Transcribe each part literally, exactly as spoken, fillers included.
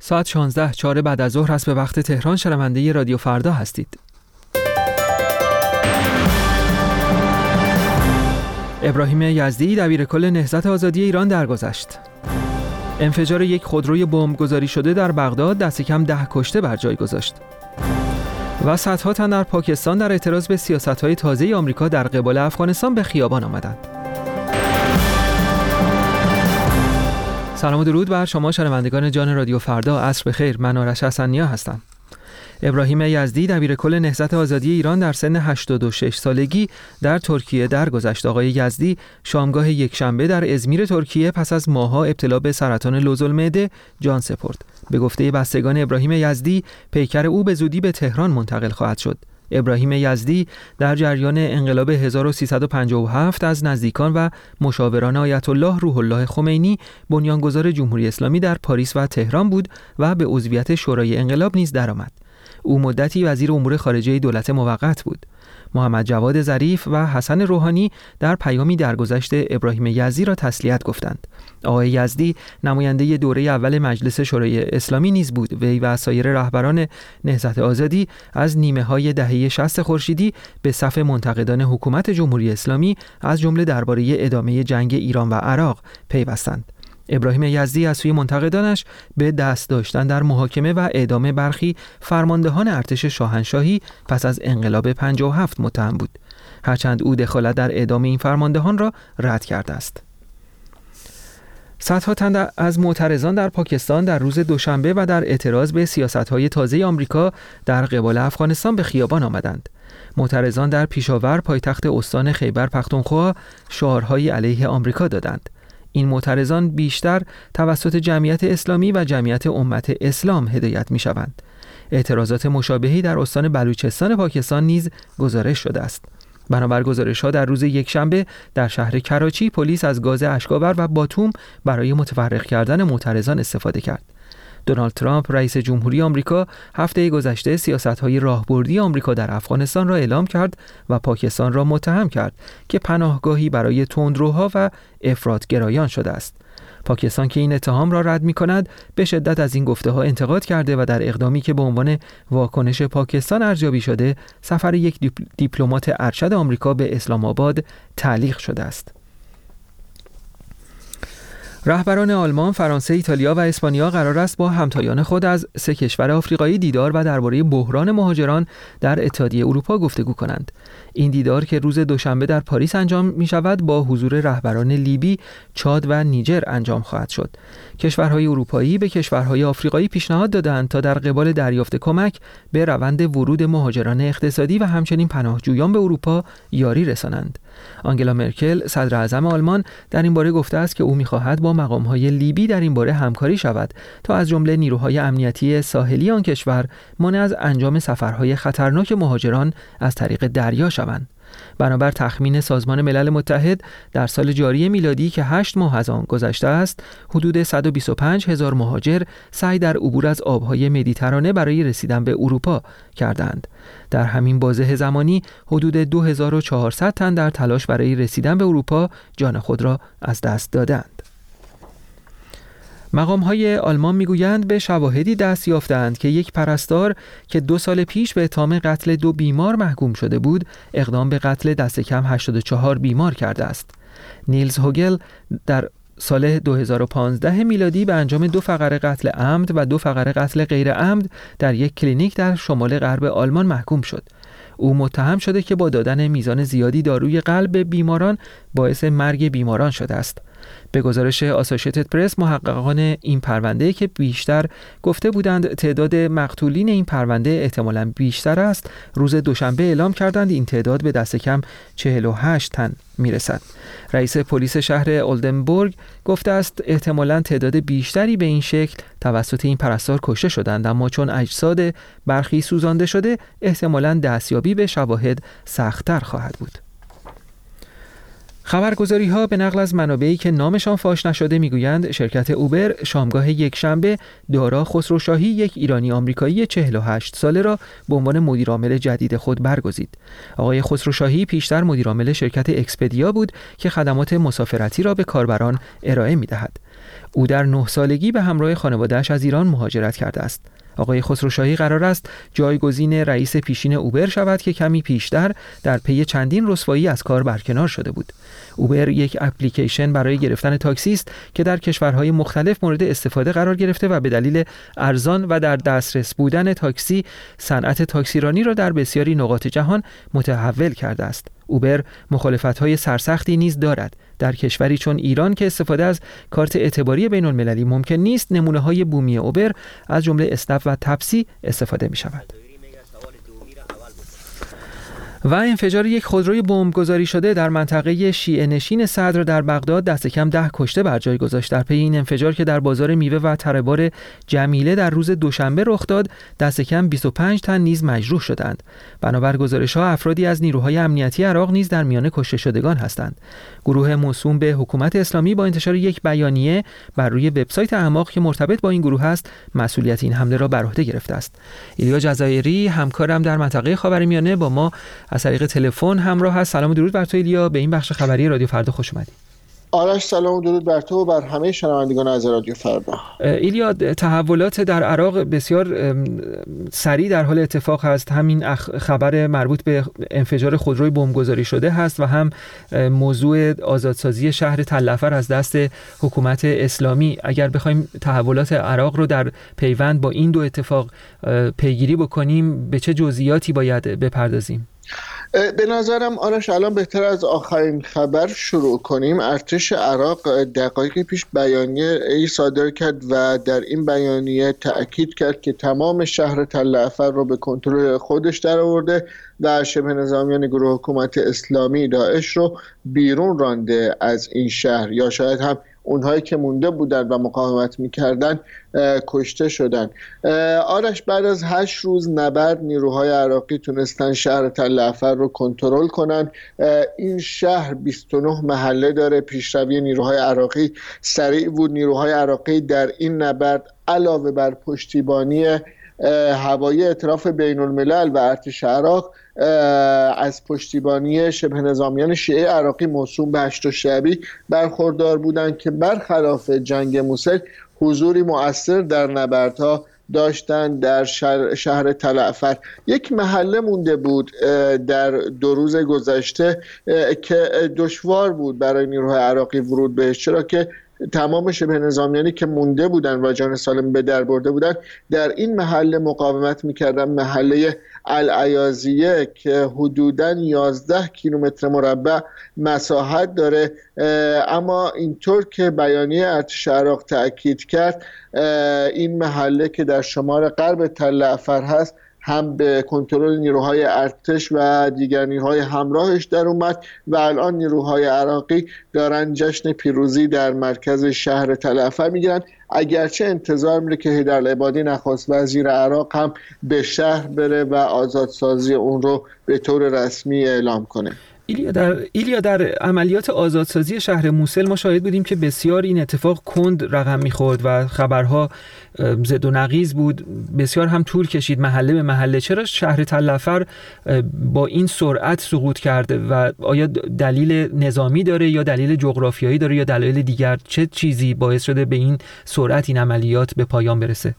ساعت شانزده چهار بعد از ظهر است به وقت تهران. شنونده رادیو فردا هستید. ابراهیم یزدی دبیرکل نهضت آزادی ایران درگذشت. انفجار یک خودروی بمبگذاری شده در بغداد دست کم ده کشته بر جای گذاشت. و صدها تن در پاکستان در اعتراض به سیاست‌های تازه آمریکا در قبال افغانستان به خیابان آمدند. سلام و درود بر شما شنوندگان جان رادیو فردا. عصر بخیر. من آرش حسن‌نیا هستم. ابراهیم یزدی دبیرکل نهضت آزادی ایران در سن هشتاد و شش سالگی در ترکیه درگذشت. آقای یزدی شامگاه یکشنبه در ازمیر ترکیه پس از ماه‌ها ابتلا به سرطان لوزالمعده جان سپرد. به گفته بستگان ابراهیم یزدی پیکر او به زودی به تهران منتقل خواهد شد. ابراهیم یزدی در جریان انقلاب هزار و سیصد و پنجاه و هفت از نزدیکان و مشاوران آیت الله روح الله خمینی بنیانگذار جمهوری اسلامی در پاریس و تهران بود و به عضویت شورای انقلاب نیز درآمد. او مدتی وزیر امور خارجه دولت موقت بود. محمد جواد ظریف و حسن روحانی در پیامی درگذشت ابراهیم یزدی را تسلیت گفتند. آقای یزدی نماینده دوره اول مجلس شورای اسلامی نیز بود. وی و سایر رهبران نهضت آزادی از نیمه‌های دهه شصت خورشیدی به صف منتقدان حکومت جمهوری اسلامی از جمله درباره ادامه جنگ ایران و عراق پیوستند. ابراهیم یزدی از سوی منتقدانش به دست داشتن در محاکمه و اعدام برخی فرماندهان ارتش شاهنشاهی پس از انقلاب پنجاه و هفت متهم بود، هرچند او دخالت در اعدام این فرماندهان را رد کرده است. صدها تن از معترضان در پاکستان در روز دوشنبه و در اعتراض به سیاست‌های تازه آمریکا در قبال افغانستان به خیابان آمدند. معترضان در پیشاور پایتخت استان خیبر پختونخوا شعارهای علیه آمریکا دادند. این معترضان بیشتر توسط جمعیت اسلامی و جمعیت امت اسلام هدایت می شوند. اعتراضات مشابهی در استان بلوچستان پاکستان نیز گزارش شده است. بنابر گزارش‌ها در روز یکشنبه در شهر کراچی پلیس از گاز اشک‌آور و باتوم برای متفرق کردن معترضان استفاده کرد. دونالد ترامپ رئیس جمهوری آمریکا هفته گذشته سیاست‌های راهبردی آمریکا در افغانستان را اعلام کرد و پاکستان را متهم کرد که پناهگاهی برای تندروها و افراط‌گرایان شده است. پاکستان که این اتهام را رد می‌کند به شدت از این گفته‌ها انتقاد کرده و در اقدامی که به عنوان واکنش پاکستان ارزیابی شده سفر یک دیپلمات ارشد آمریکا به اسلام آباد تعلیق شده است. رهبران آلمان، فرانسه، ایتالیا و اسپانیا قرار است با همتایان خود از سه کشور آفریقایی دیدار و درباره بحران مهاجران در اتحادیه اروپا گفتگو کنند. این دیدار که روز دوشنبه در پاریس انجام می شود با حضور رهبران لیبی، چاد و نیجر انجام خواهد شد. کشورهای اروپایی به کشورهای آفریقایی پیشنهاد دادند تا در قبال دریافت کمک به روند ورود مهاجران اقتصادی و همچنین پناهجویان به اروپا یاری رسانند. آنگلا مرکل صدر اعظم آلمان در این باره گفته است که او می‌خواهد با مقام‌های لیبی در این باره همکاری شود تا از جمله نیروهای امنیتی ساحلی آن کشور مانع از انجام سفرهای خطرناک مهاجران از طریق دریا شوند. بنابر تخمین سازمان ملل متحد در سال جاری میلادی که هشت ماه از آن گذشته است، حدود صد و بیست و پنج هزار مهاجر سعی در عبور از آبهای مدیترانه برای رسیدن به اروپا کردند. در همین بازه زمانی حدود دو هزار و چهارصد تن در تلاش برای رسیدن به اروپا جان خود را از دست دادند. مقام‌های آلمان می‌گویند به شواهدی دست یافتند که یک پرستار که دو سال پیش به اتهام قتل دو بیمار محکوم شده بود، اقدام به قتل دست کم هشتاد و چهار بیمار کرده است. نیلز هوگل در سال دو هزار و پانزده میلادی به انجام دو فقره قتل عمد و دو فقره قتل غیر عمد در یک کلینیک در شمال غرب آلمان محکوم شد. او متهم شده که با دادن میزان زیادی داروی قلب به بیماران باعث مرگ بیماران شده است. به گزارش آسوشیتد پرس، محققان این پرونده که بیشتر گفته بودند تعداد مقتولین این پرونده احتمالاً بیشتر است، روز دوشنبه اعلام کردند این تعداد به دست کم چهل و هشت تن میرسد. رئیس پلیس شهر اولدنبورگ گفته است احتمالاً تعداد بیشتری به این شکل توسط این پرستار کشته شدند، اما چون اجساد برخی سوزانده شده احتمالاً دستیابی به شواهد سخت‌تر خواهد بود. خبرگزاری‌ها به نقل از منابعی که نامشان فاش نشده میگویند شرکت اوبر شامگاه یکشنبه دارا خسروشاهی، یک ایرانی آمریکایی چهل و هشت ساله را به عنوان مدیرعامل جدید خود برگزید. آقای خسروشاهی پیشتر مدیرعامل شرکت اکسپدیا بود که خدمات مسافرتی را به کاربران ارائه می‌دهد. او در نه سالگی به همراه خانواده‌اش از ایران مهاجرت کرده است. آقای خسروشاهی قرار است جایگزین رئیس پیشین اوبر شود که کمی پیشتر در پی چندین رسوایی از کار برکنار شده بود. اوبر یک اپلیکیشن برای گرفتن تاکسی است که در کشورهای مختلف مورد استفاده قرار گرفته و به دلیل ارزان و در دسترس بودن تاکسی صنعت تاکسیرانی را در بسیاری نقاط جهان متحول کرده است. اوبر مخالفت‌های سرسختی نیز دارد. در کشوری چون ایران که استفاده از کارت اعتباری بین‌المللی ممکن نیست، نمونه‌های بومی اوبر از جمله اسنپ و تپسی استفاده می‌شود. و انفجار یک خودروی بمبگذاری شده در منطقه شیعه نشین صدر در بغداد دست کم ده کشته بر جای گذاشت. در پی این انفجار که در بازار میوه و تره‌بار جمیله در روز دوشنبه رخ داد، دست کم بیست و پنج تن نیز مجروح شدند. بنابر گزارش‌ها افرادی از نیروهای امنیتی عراق نیز در میان کشته شدگان هستند. گروه موسوم به حکومت اسلامی با انتشار یک بیانیه بر روی وبسایت اعماق که مرتبط با این گروه است، مسئولیت این حمله را بر عهده گرفته است. ایلیا جزایری همکارم در منطقه خاورمیانه با ما از طریق تلفن همراه هست. سلام و درود بر تو ایلیا، به این بخش خبری رادیو فردا خوش اومدی. آرش سلام و درود بر تو و بر همه شنوندگان از رادیو فردا. ایلیا، تحولات در عراق بسیار سریع در حال اتفاق هست. همین خبر مربوط به انفجار خودروی بمبگذاری شده هست و هم موضوع آزادسازی شهر تل افر از دست حکومت اسلامی. اگر بخوایم تحولات عراق رو در پیوند با این دو اتفاق پیگیری بکنیم، به چه جزئیاتی باید بپردازیم؟ به نظرم آرش الان بهتر از آخرین خبر شروع کنیم. ارتش عراق دقایقی پیش بیانیه ای صادر کرد و در این بیانیه تأکید کرد که تمام شهر تل افر رو به کنترل خودش درآورده و شبه نظامیان گروه حکومت اسلامی داعش رو بیرون رانده از این شهر، یا شاید هم اونهایی که مونده بودن و مقاومت میکردن کشته شدن. آرش، بعد از هشت روز نبرد نیروهای عراقی تونستن شهر تل افر رو کنترل کنن. این شهر بیست و نه محله داره. پیشروی نیروهای عراقی سریع بود. نیروهای عراقی در این نبرد علاوه بر پشتیبانی هوایی اطراف بین الملل و ارتش عراق از پشتیبانی شبه نظامیان شیعه عراقی موسوم به هشت شعبی برخوردار بودند که برخلاف جنگ موصل حضوری مؤثر در نبردها داشتن. در شهر, شهر تل افر یک محله مونده بود در دو روز گذشته که دشوار بود برای نیروهای عراقی ورود بهش، چرا که تمام شبه نظامیانی که مونده بودن و جان سالم به در برده بودن در این محله مقاومت میکردن. محله العیاضیه که حدوداً یازده کیلومتر مربع مساحت داره، اما اینطور که بیانیه ارتش عراق تأکید کرد، این محله که در شمال غرب تل افر هست هم به کنترل نیروهای ارتش و دیگر نیروهای همراهش در اومد و الان نیروهای عراقی دارن جشن پیروزی در مرکز شهر تل افر میگیرن، اگرچه انتظار میره که حیدرالعبادی نخست وزیر عراق هم به شهر بره و آزادسازی اون رو به طور رسمی اعلام کنه. ایلیا در ایلیا در عملیات آزادسازی شهر موصل ما شاهد بودیم که بسیار این اتفاق کند رقم میخورد و خبرها زد و نقیض بود، بسیار هم طول کشید محله به محله. چرا شهر تل افر با این سرعت سقوط کرده و آیا دلیل نظامی داره یا دلیل جغرافیایی داره یا دلایل دیگر؟ چه چیزی باعث شده به این سرعت این عملیات به پایان برسه؟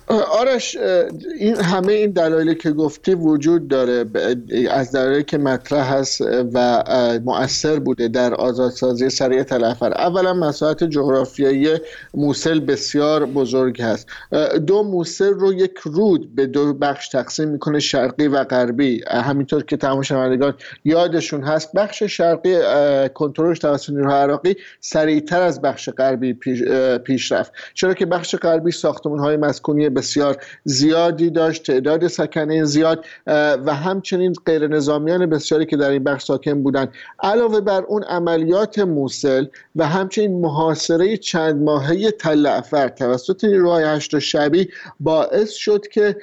آرش، این همه این دلایلی که گفتی وجود داره، از دلایلی که مطرح هست و مؤثر بوده در آزادسازی سریع تل افر. اولا مساحت جغرافیایی موصل بسیار بزرگ هست. دو موصل رو یک رود به دو بخش تقسیم میکنه، شرقی و غربی. همینطور که تمام شنوندگان یادشون هست، بخش شرقی کنترلش توسط نیروهای عراقی سریعتر از بخش غربی پیش, پیش رفت، چرا که بخش غربی ساختمان‌های مسکونی بسیار زیادی داشت، تعداد سکنه زیاد و همچنین غیر نظامیان بسیاری که در این بخش ساکن بودند. علاوه بر اون عملیات موصل و همچنین محاصره چند ماهه تل افر توسط نیروهای هشت شعبی باعث شد که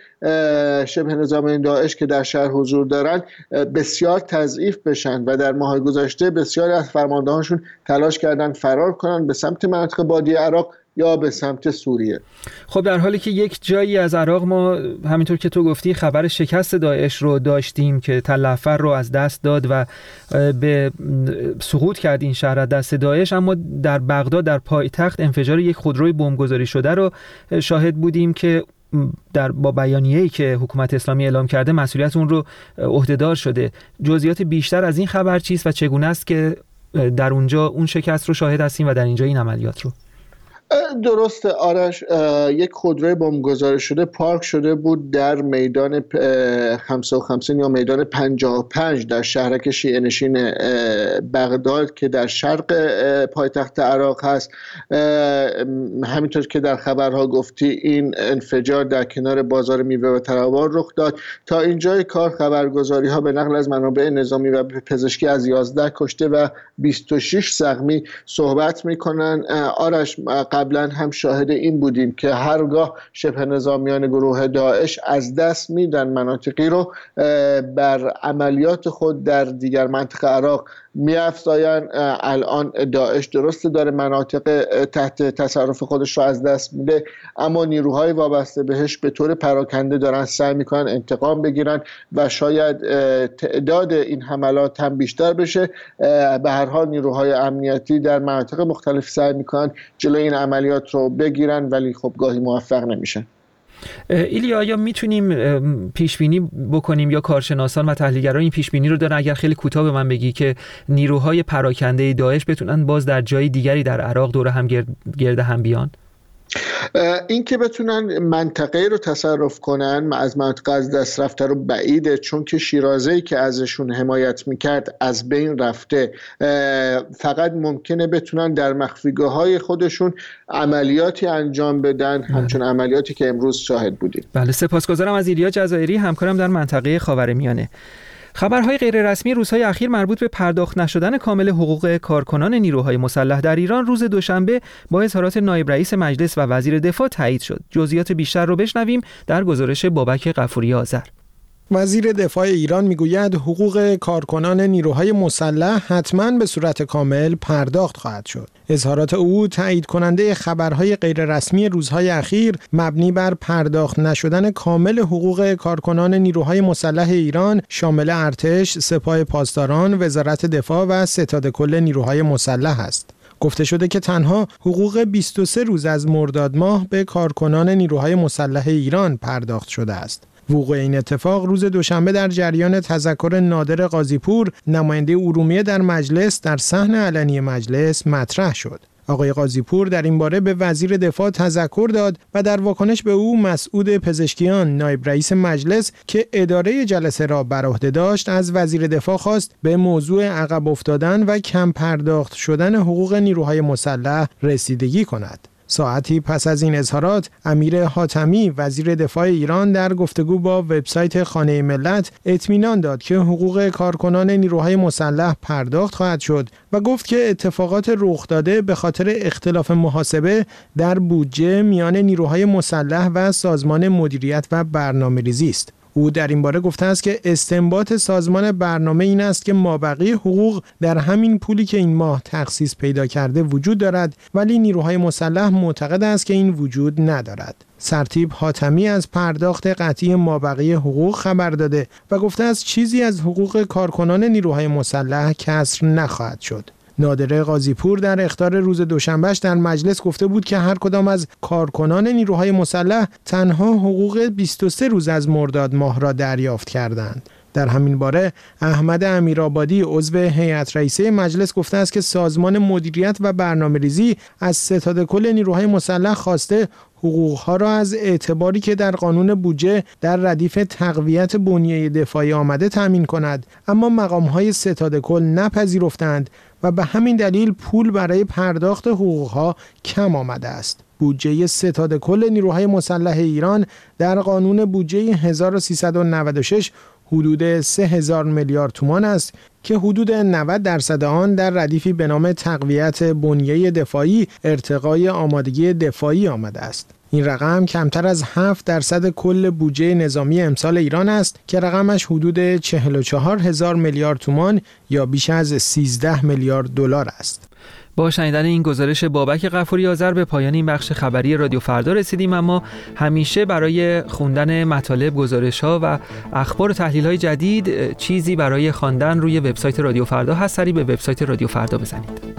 شبه نظامیان داعش که در شهر حضور دارند بسیار تضعیف بشن و در ماه گذشته بسیاری از فرماندهانشون تلاش کردند فرار کنند به سمت مناطق بادی عراق یا به سمت سوریه. خب در حالی که یک جایی از عراق ما همینطور که تو گفتی خبر شکست داعش رو داشتیم که تل افر رو از دست داد و به سقوط کرد این شهر از دست داعش، اما در بغداد در پایتخت انفجار یک خودروی بمبگذاری شده رو شاهد بودیم که در با بیانیه‌ای که حکومت اسلامی اعلام کرده مسئولیت اون رو عهدهدار شده. جزئیات بیشتر از این خبر چیست و چگونه است که در اونجا اون شکست رو شاهد هستیم و در اینجا این عملیات رو؟ درسته آرش، یک خودروی بمبگذاری شده پارک شده بود در میدان خمسه و خمسین یا میدان پنجاه و پنج در شهرک شیعه نشین بغداد که در شرق پایتخت عراق هست. همینطور که در خبرها گفتی این انفجار در کنار بازار میوه و تراوار رخ داد. تا اینجای کار خبرگزاری ها به نقل از منابع نظامی و پزشکی از یازده کشته و بیست و شش زخمی صحبت میکنن. آرش، قبلا هم شاهد این بودیم که هرگاه شبه نظامیان گروه داعش از دست میدن مناطقی رو بر عملیات خود در دیگر منطقه عراق می‌افزایند. الان داعش درسته داره مناطق تحت تصرف خودش رو از دست میده، اما نیروهای وابسته بهش به طور پراکنده دارن سعی میکنن انتقام بگیرن و شاید تعداد این حملات هم بیشتر بشه. به هر حال نیروهای امنیتی در مناطق مختلف سعی میکنن جلوی این عملیات رو بگیرن، ولی خب گاهی موفق نمیشن. ایلیا، آیا میتونیم پیش بینی بکنیم یا کارشناسان و تحلیلگران این پیش بینی رو دارن، اگر خیلی کوتاه به من بگی، که نیروهای پراکنده داعش بتونن باز در جای دیگری در عراق دور هم گرد, گرد هم بیان؟ این که بتونن منطقه رو تصرف کنن از منطقه از دست رفته رو بعیده، چون که شیرازه‌ای که ازشون حمایت میکرد از بین رفته. فقط ممکنه بتونن در مخفیگاه‌های خودشون عملیاتی انجام بدن، همچون عملیاتی که امروز شاهد بودیم. بله، سپاسگزارم از ایلیا جزایری، همکارم در منطقه خاورمیانه. خبرهای غیررسمی روزهای اخیر مربوط به پرداخت نشدن کامل حقوق کارکنان نیروهای مسلح در ایران روز دوشنبه با اظهارات نایب رئیس مجلس و وزیر دفاع تایید شد. جزئیات بیشتر رو بشنویم در گزارش بابک غفوری آذر. وزیر دفاع ایران میگوید حقوق کارکنان نیروهای مسلح حتما به صورت کامل پرداخت خواهد شد. اظهارات او تایید کننده خبرهای غیررسمی روزهای اخیر مبنی بر پرداخت نشدن کامل حقوق کارکنان نیروهای مسلح ایران شامل ارتش، سپاه پاسداران، وزارت دفاع و ستاد کل نیروهای مسلح است. گفته شده که تنها حقوق بیست و سه روز از مرداد ماه به کارکنان نیروهای مسلح ایران پرداخت شده است. وقوع این اتفاق روز دوشنبه در جریان تذکر نادر قاضیپور، نماینده ارومیه در مجلس، در صحن علنی مجلس مطرح شد. آقای قاضیپور در این باره به وزیر دفاع تذکر داد و در واکنش به او مسعود پزشکیان، نایب رئیس مجلس که اداره جلسه را بر عهده داشت، از وزیر دفاع خواست به موضوع عقب افتادن و کم پرداخت شدن حقوق نیروهای مسلح رسیدگی کند. ساعتی پس از این اظهارات، امیر حاتمی وزیر دفاع ایران در گفتگو با وبسایت خانه ملت اطمینان داد که حقوق کارکنان نیروهای مسلح پرداخت خواهد شد و گفت که اتفاقات رخ داده به خاطر اختلاف محاسبه در بودجه میان نیروهای مسلح و سازمان مدیریت و برنامه‌ریزی است. او در این باره گفته است که استنباط سازمان برنامه این است که مابقی حقوق در همین پولی که این ماه تخصیص پیدا کرده وجود دارد، ولی نیروهای مسلح معتقد است که این وجود ندارد. سرتیپ حاتمی از پرداخت قطعی مابقی حقوق خبر داده و گفته است چیزی از حقوق کارکنان نیروهای مسلح کسر نخواهد شد. نادر قاضیپور در اخطار روز دوشنبهش در مجلس گفته بود که هر کدام از کارکنان نیروهای مسلح تنها حقوق بیست و سه روز از مرداد ماه را دریافت کردند. در همین باره احمد امیرآبادی عضو هیئت رئیسه مجلس گفته است که سازمان مدیریت و برنامه‌ریزی از ستاد کل نیروهای مسلح خواسته حقوقها را از اعتباری که در قانون بودجه در ردیف تقویت بنیه دفاعی آمده تامین کند، اما مقام‌های ستاد کل نپذیرفتند و به همین دلیل پول برای پرداخت حقوقها کم آمده است. بودجه ستاد کل نیروهای مسلح ایران در قانون بودجه هزار و سیصد و نود و شش حدود سه هزار میلیارد تومان است که حدود نود درصد آن در ردیفی به نام تقویت بنیه دفاعی ارتقای آمادگی دفاعی آمده است. این رقم کمتر از هفت درصد کل بودجه نظامی امسال ایران است که رقمش حدود چهل و چهار هزار میلیارد تومان یا بیش از سیزده میلیارد دلار است. با شنیدن این گزارش بابک غفوری آذر به پایان این بخش خبری رادیو فردا رسیدیم، اما همیشه برای خوندن مطالب، گزارش‌ها و اخبار و تحلیل‌های جدید چیزی برای خواندن روی وبسایت رادیو فردا هست. سری به وبسایت رادیو فردا بزنید.